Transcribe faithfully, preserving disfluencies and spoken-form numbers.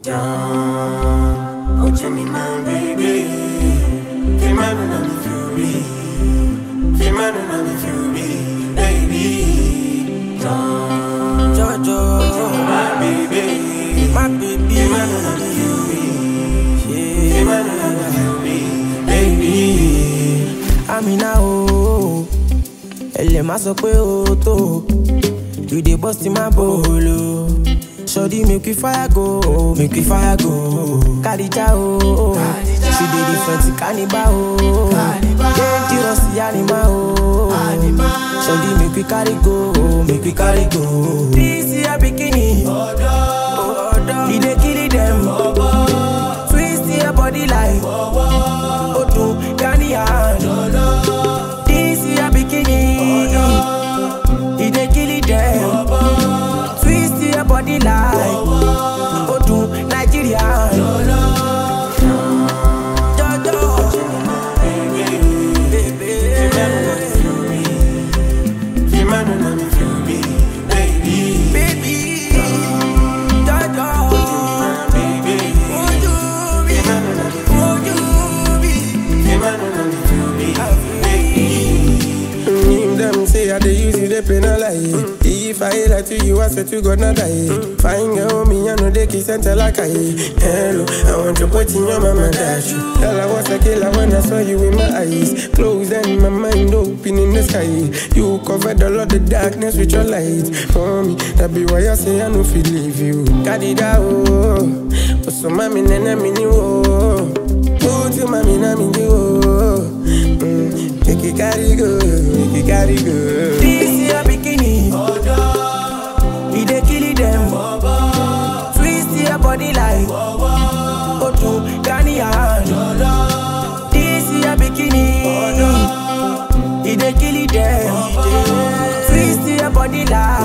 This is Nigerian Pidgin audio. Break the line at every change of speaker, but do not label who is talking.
Down, oh Jimmy, my baby. Feel my run on the fury. Feel my run on the fury, baby. Down,
Jojo,
my baby.
my baby.
Feel my run on the fury. Feel my run on the fury, baby.
Amina o, elle m'a sọ pé o tó. You dey bust in my bolo. Shorty make we fire go, make we fire go. Kadija o, she dey different cannibal o. Dangerous animal o. Shorty make we carry go, make we carry go. This year bikini, he dey kill them. Twist your body like Odu Ghanian. This year bikini, he dey kill them. Twist your body like Odu Nigerian. Jojo, baby,
Feel my run on the fury, baby.
baby, Jojo,
Baby,
would you be, would you be?
feel my run on the fury, baby.
Him them say I dey use you, they penalize. If I lie to you, I said you gonna die. Fine girl, me I know they kiss and tell like I. Hello, I want to put in your mama dash. Tell I was a killer when I saw you in my eyes. Closed and my mind open in the sky. You covered all of the darkness with your light. For me, that be why I say I no feel leave you. Kadida oh, but so mami nena mini oh. Put you mami na mini oh. Make it carry go, make it carry go.
This year bikini, he dey kill them. Twist your body like Odu Ghanian. This year bikini, he dey kill them. Twist your body like